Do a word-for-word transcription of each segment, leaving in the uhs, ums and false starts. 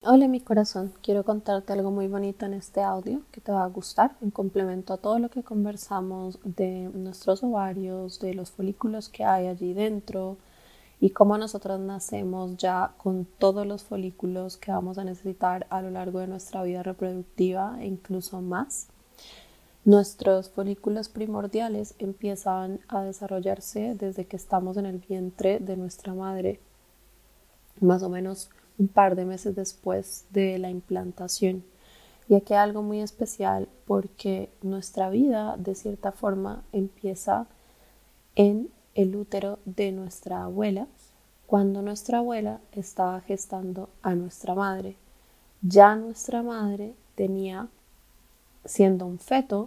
Hola mi corazón, quiero contarte algo muy bonito en este audio que te va a gustar en complemento a todo lo que conversamos de nuestros ovarios, de los folículos que hay allí dentro y cómo nosotros nacemos ya con todos los folículos que vamos a necesitar a lo largo de nuestra vida reproductiva e incluso más. Nuestros folículos primordiales empiezan a desarrollarse desde que estamos en el vientre de nuestra madre, más o menos un par de meses después de la implantación. Y aquí hay algo muy especial porque nuestra vida de cierta forma empieza en el útero de nuestra abuela, cuando nuestra abuela estaba gestando a nuestra madre. Ya nuestra madre tenía, siendo un feto,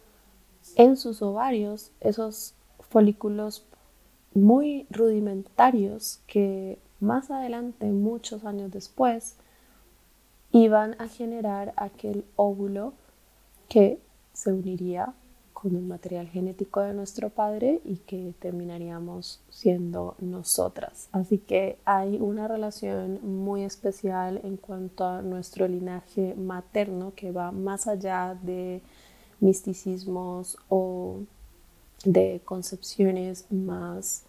en sus ovarios esos folículos muy rudimentarios que más adelante, muchos años después, iban a generar aquel óvulo que se uniría con el material genético de nuestro padre y que terminaríamos siendo nosotras. Así que hay una relación muy especial en cuanto a nuestro linaje materno que va más allá de misticismos o de concepciones más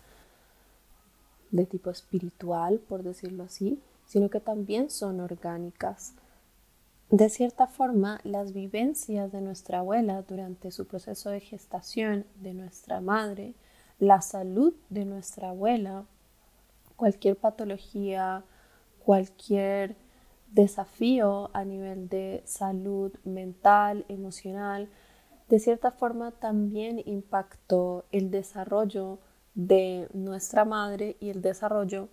de tipo espiritual, por decirlo así, sino que también son orgánicas. De cierta forma, las vivencias de nuestra abuela durante su proceso de gestación, de nuestra madre, la salud de nuestra abuela, cualquier patología, cualquier desafío a nivel de salud mental, emocional, de cierta forma también impactó el desarrollo de nuestra madre y el desarrollo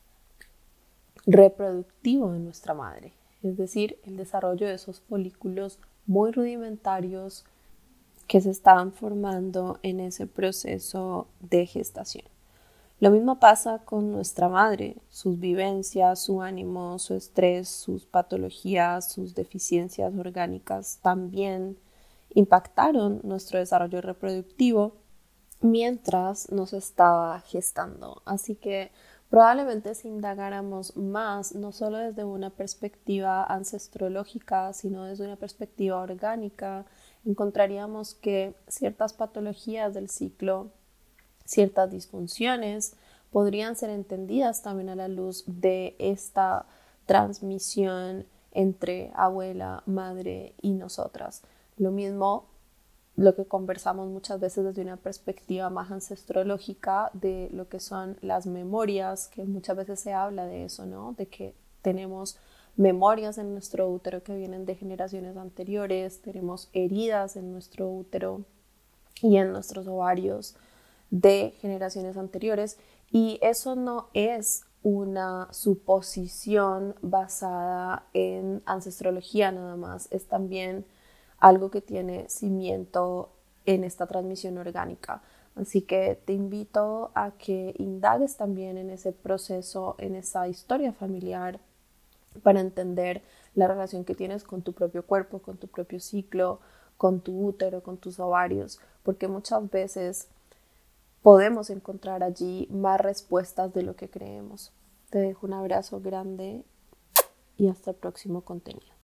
reproductivo de nuestra madre, es decir, el desarrollo de esos folículos muy rudimentarios que se estaban formando en ese proceso de gestación. Lo mismo pasa con nuestra madre, sus vivencias, su ánimo, su estrés, sus patologías, sus deficiencias orgánicas también impactaron nuestro desarrollo reproductivo mientras nos estaba gestando. Así que probablemente si indagáramos más, no solo desde una perspectiva ancestrológica, sino desde una perspectiva orgánica, encontraríamos que ciertas patologías del ciclo, ciertas disfunciones, podrían ser entendidas también a la luz de esta transmisión entre abuela, madre y nosotras. Lo mismo lo que conversamos muchas veces desde una perspectiva más ancestrológica de lo que son las memorias, que muchas veces se habla de eso, ¿no? De que tenemos memorias en nuestro útero que vienen de generaciones anteriores, tenemos heridas en nuestro útero y en nuestros ovarios de generaciones anteriores, y eso no es una suposición basada en ancestrología nada más, es también algo que tiene cimiento en esta transmisión orgánica. Así que te invito a que indagues también en ese proceso, en esa historia familiar, para entender la relación que tienes con tu propio cuerpo, con tu propio ciclo, con tu útero, con tus ovarios, porque muchas veces podemos encontrar allí más respuestas de lo que creemos. Te dejo un abrazo grande y hasta el próximo contenido.